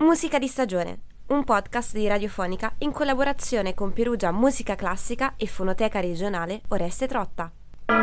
Musica di stagione, un podcast di Radiofonica in collaborazione con Perugia Musica Classica e Fonoteca Regionale Oreste Trotta.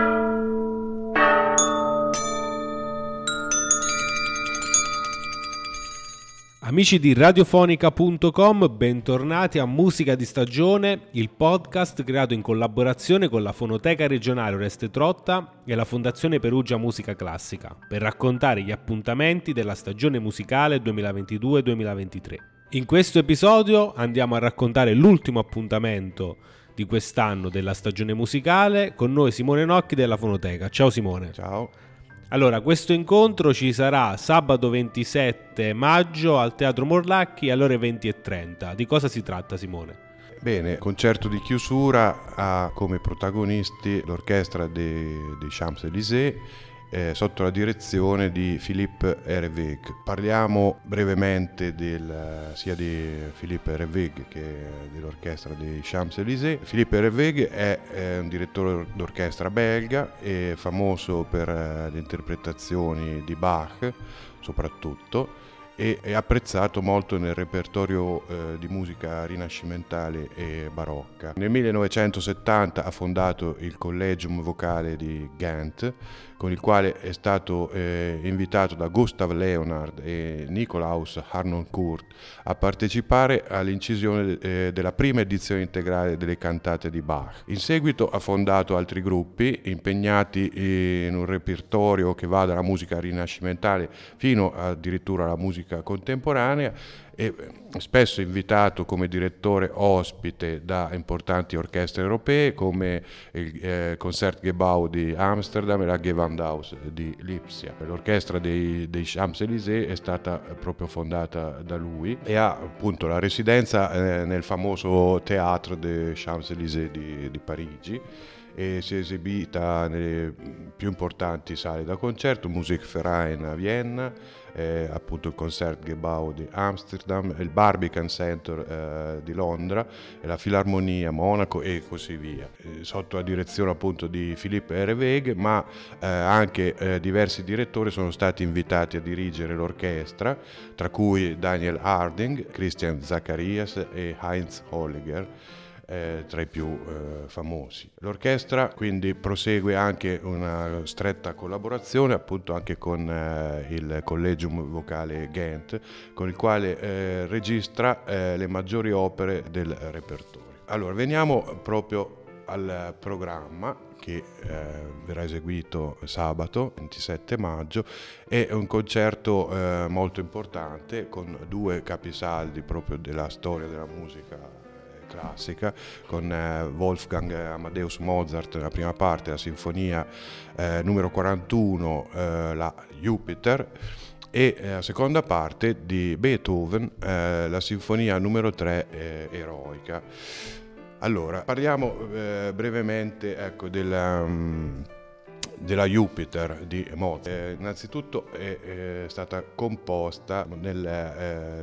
Amici di radiofonica.com, bentornati a Musica di Stagione, il podcast creato in collaborazione con la Fonoteca Regionale Oreste Trotta e la Fondazione Perugia Musica Classica per raccontare gli appuntamenti della stagione musicale 2022-2023. In questo episodio andiamo a raccontare l'ultimo appuntamento di quest'anno della stagione musicale con noi Simone Nocchi della Fonoteca. Ciao Simone. Ciao. Allora, questo incontro ci sarà sabato 27 maggio al Teatro Morlacchi alle ore 20:30. Di cosa si tratta, Simone? Bene, concerto di chiusura ha come protagonisti l'orchestra dei Champs-Élysées sotto la direzione di Philippe Hervégue. Parliamo brevemente sia di Philippe Hervégue che dell'orchestra dei Champs-Élysées. Philippe Hervégue è un direttore d'orchestra belga e famoso per le interpretazioni di Bach soprattutto, e è apprezzato molto nel repertorio di musica rinascimentale e barocca. Nel 1970 ha fondato il Collegium Vocale di Ghent, con il quale è stato invitato da Gustav Leonard e Nikolaus Harnoncourt a partecipare all'incisione della prima edizione integrale delle cantate di Bach. In seguito ha fondato altri gruppi impegnati in un repertorio che va dalla musica rinascimentale fino addirittura alla musica contemporanea, e spesso invitato come direttore ospite da importanti orchestre europee come il Concertgebouw di Amsterdam e la Gewandhaus di Lipsia. L'orchestra dei Champs-Élysées è stata proprio fondata da lui e ha appunto la residenza nel famoso Théâtre des Champs-Élysées di Parigi, e si è esibita nelle più importanti sale da concerto, Musikverein a Vienna, appunto il Concertgebouw di Amsterdam, il Barbican Center di Londra, la Filarmonia a Monaco e così via, sotto la direzione appunto di Philippe Hervégue, ma anche diversi direttori sono stati invitati a dirigere l'orchestra, tra cui Daniel Harding, Christian Zacharias e Heinz Holliger, tra i più famosi. L'orchestra quindi prosegue anche una stretta collaborazione appunto anche con il Collegium Vocale Ghent, con il quale registra le maggiori opere del repertorio. Allora, veniamo proprio al programma che verrà eseguito sabato 27 maggio. È un concerto molto importante con due capisaldi proprio della storia della musica classica, con Wolfgang Amadeus Mozart nella prima parte, la sinfonia numero 41, la Jupiter, e la seconda parte di Beethoven, la sinfonia numero 3, Eroica. Allora, parliamo brevemente della Jupiter di Mozart. Innanzitutto è stata composta nel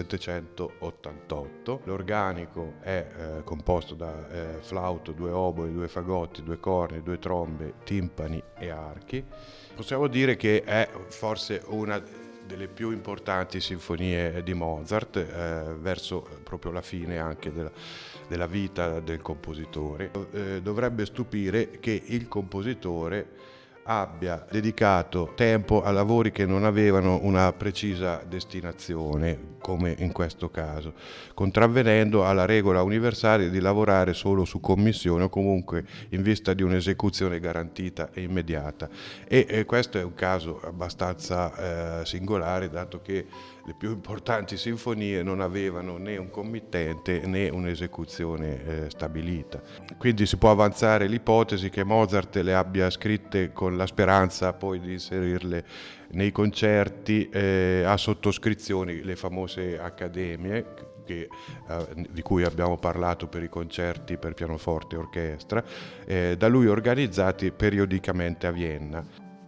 1788. L'organico è composto da flauto, 2 oboi, 2 fagotti, 2 corni, 2 trombe, timpani e archi. Possiamo dire che è forse una delle più importanti sinfonie di Mozart, verso proprio la fine anche della vita del compositore. Dovrebbe stupire che il compositore abbia dedicato tempo a lavori che non avevano una precisa destinazione, come in questo caso, contravvenendo alla regola universale di lavorare solo su commissione o comunque in vista di un'esecuzione garantita e immediata. E questo è un caso abbastanza singolare, dato che le più importanti sinfonie non avevano né un committente né un'esecuzione stabilita. Quindi si può avanzare l'ipotesi che Mozart le abbia scritte con la speranza poi di inserirle nei concerti a sottoscrizioni, le famose accademie di cui abbiamo parlato per i concerti per pianoforte e orchestra, da lui organizzati periodicamente a Vienna.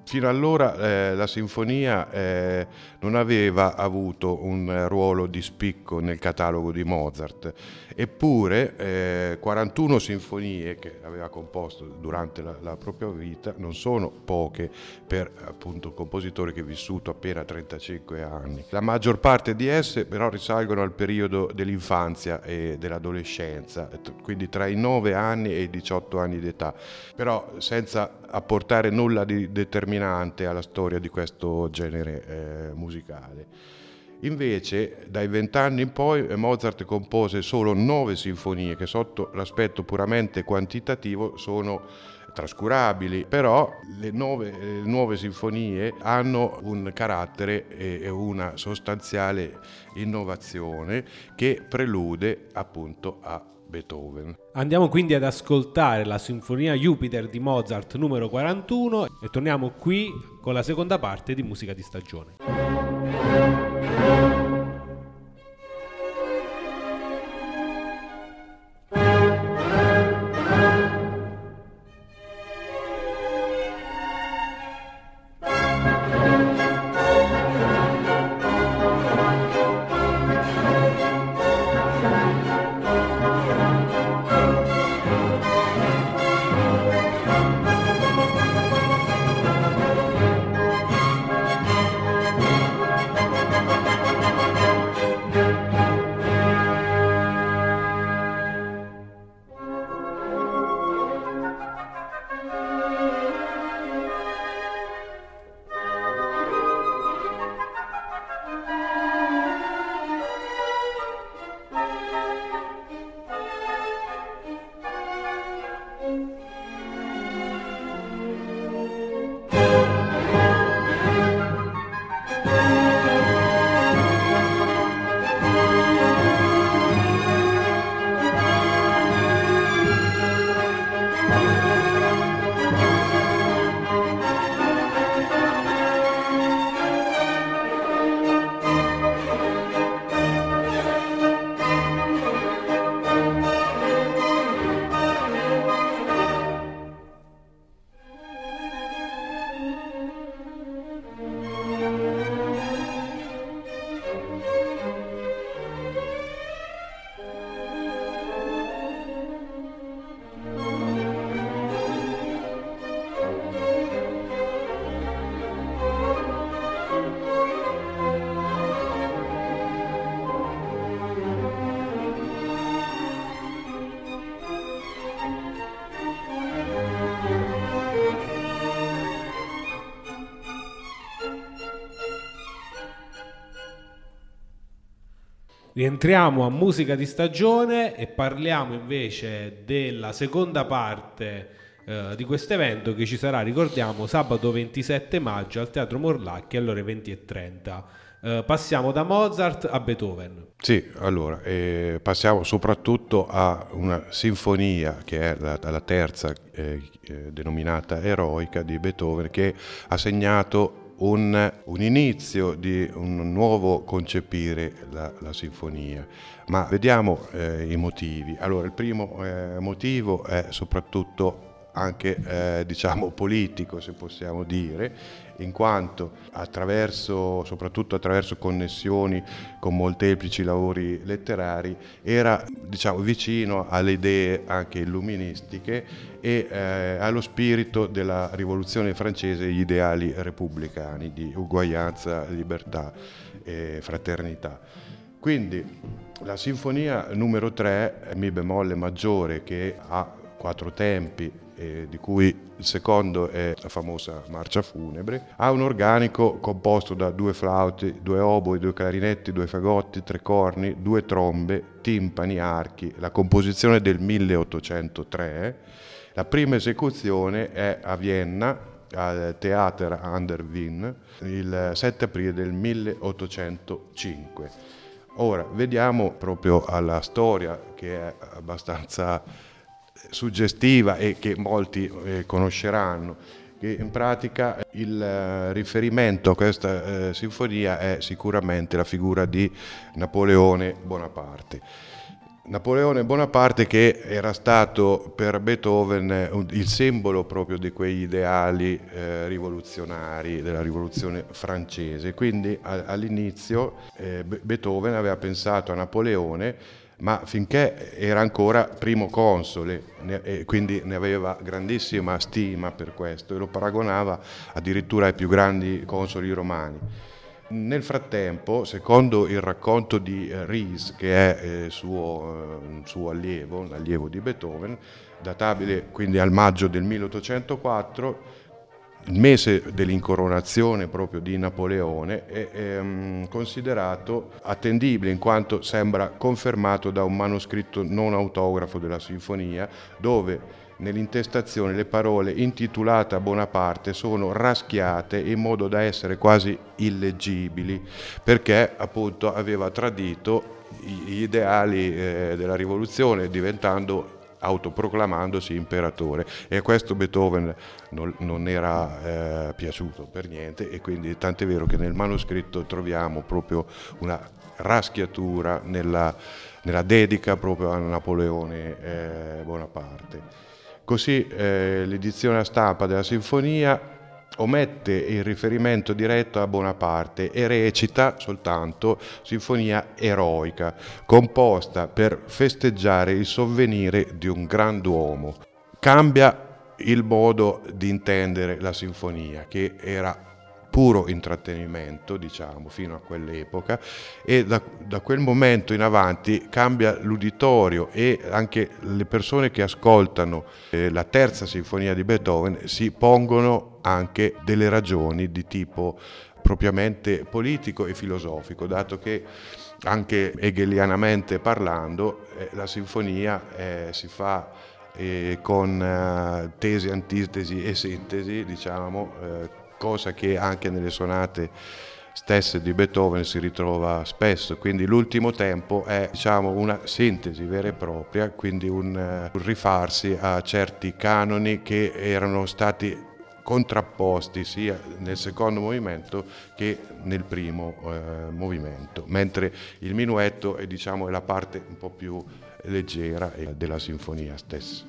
Fino allora la sinfonia non aveva avuto un ruolo di spicco nel catalogo di Mozart, eppure 41 sinfonie che aveva composto durante la propria vita non sono poche per appunto un compositore che è vissuto appena 35 anni. La maggior parte di esse però risalgono al periodo dell'infanzia e dell'adolescenza, quindi tra i 9 anni e i 18 anni di età, però senza apportare nulla di determinante alla storia di questo genere musicale. Invece, dai 20 anni in poi, Mozart compose solo 9 sinfonie che sotto l'aspetto puramente quantitativo sono trascurabili, però le nuove sinfonie hanno un carattere e una sostanziale innovazione che prelude appunto a Beethoven. Andiamo quindi ad ascoltare la Sinfonia Jupiter di Mozart numero 41 e torniamo qui con la seconda parte di Musica di Stagione. Rientriamo a Musica di Stagione e parliamo invece della seconda parte di questo evento che ci sarà, ricordiamo, sabato 27 maggio al Teatro Morlacchi alle ore 20:30. Passiamo da Mozart a Beethoven. Sì, allora, passiamo soprattutto a una sinfonia che è la terza, denominata Eroica di Beethoven, che ha segnato un inizio di un nuovo concepire la sinfonia. Ma vediamo i motivi. Allora, il primo motivo è soprattutto anche diciamo politico, se possiamo dire, in quanto soprattutto attraverso connessioni con molteplici lavori letterari era, diciamo, vicino alle idee anche illuministiche e allo spirito della rivoluzione francese e gli ideali repubblicani di uguaglianza, libertà e fraternità. Quindi la sinfonia numero 3, Mi bemolle maggiore, che ha 4 tempi, di cui il secondo è la famosa marcia funebre, ha un organico composto da 2 flauti, 2 oboi, 2 clarinetti, 2 fagotti, 3 corni, 2 trombe, timpani, archi. La composizione del 1803. La prima esecuzione è a Vienna, al Theater an der Wien, il 7 aprile del 1805. Ora, vediamo proprio alla storia, che è abbastanza suggestiva e che molti conosceranno, che in pratica il riferimento a questa sinfonia è sicuramente la figura di Napoleone Bonaparte. Napoleone Bonaparte, che era stato per Beethoven il simbolo proprio di quegli ideali rivoluzionari della rivoluzione francese. Quindi all'inizio Beethoven aveva pensato a Napoleone, ma finché era ancora primo console, e quindi ne aveva grandissima stima per questo e lo paragonava addirittura ai più grandi consoli romani. Nel frattempo, secondo il racconto di Ries, che è suo allievo, l'allievo di Beethoven, databile quindi al maggio del 1804, il mese dell'incoronazione proprio di Napoleone, è considerato attendibile in quanto sembra confermato da un manoscritto non autografo della sinfonia, dove nell'intestazione le parole intitolate a Bonaparte sono raschiate in modo da essere quasi illeggibili, perché appunto aveva tradito gli ideali della rivoluzione, autoproclamandosi imperatore, e a questo Beethoven non era piaciuto per niente, e quindi tant'è vero che nel manoscritto troviamo proprio una raschiatura nella dedica proprio a Napoleone Bonaparte. Così l'edizione a stampa della sinfonia omette il riferimento diretto a Bonaparte e recita soltanto sinfonia eroica, composta per festeggiare il sovvenire di un grand'uomo. Cambia il modo di intendere la sinfonia, che era puro intrattenimento, diciamo, fino a quell'epoca, e da quel momento in avanti cambia l'uditorio, e anche le persone che ascoltano la terza sinfonia di Beethoven si pongono anche delle ragioni di tipo propriamente politico e filosofico, dato che anche hegelianamente parlando la sinfonia si fa con tesi, antitesi e sintesi, diciamo, cosa che anche nelle sonate stesse di Beethoven si ritrova spesso. Quindi l'ultimo tempo è, diciamo, una sintesi vera e propria, quindi un rifarsi a certi canoni che erano stati contrapposti sia nel secondo movimento che nel primo movimento, mentre il minuetto è, diciamo, è la parte un po' più leggera della sinfonia stessa.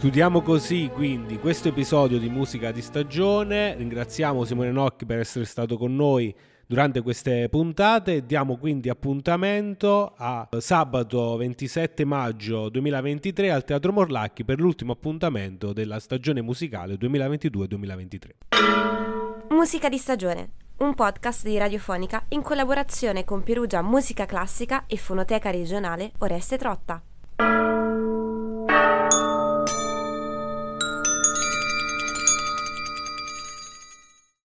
Chiudiamo così quindi questo episodio di Musica di Stagione. Ringraziamo Simone Nocchi per essere stato con noi durante queste puntate. Diamo quindi appuntamento a sabato 27 maggio 2023 al Teatro Morlacchi per l'ultimo appuntamento della stagione musicale 2022-2023. Musica di Stagione, un podcast di Radiofonica in collaborazione con Perugia Musica Classica e Fonoteca Regionale Oreste Trotta.